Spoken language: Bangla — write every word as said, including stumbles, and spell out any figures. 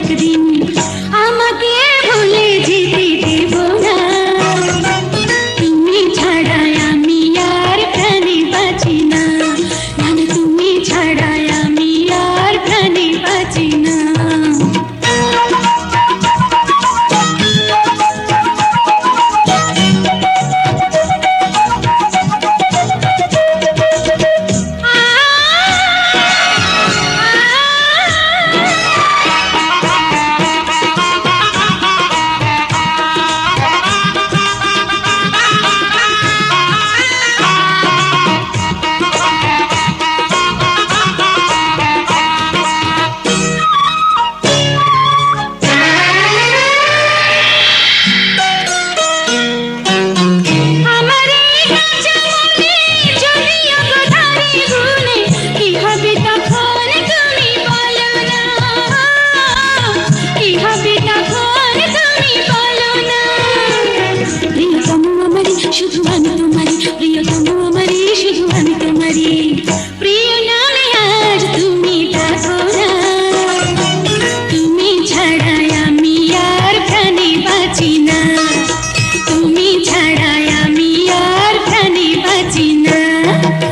একদিন আমাকে ভুলে যেতে দেব না। তুমি ছাড়া আমি আর প্রাণে বাঁচি না, মানে তুমি ছাড়া আমি আর প্রাণে বাঁচি না। শুধু আমি তোমারি প্রিয়তম, আমারি শুধু আমি তোমারি প্রিয় নামে আজ তুমি ডাকো না। তুমি ছাড়া আমি আর প্রাণে বাঁচি না, তুমি ছাড়া আমি আর প্রাণে বাঁচি না।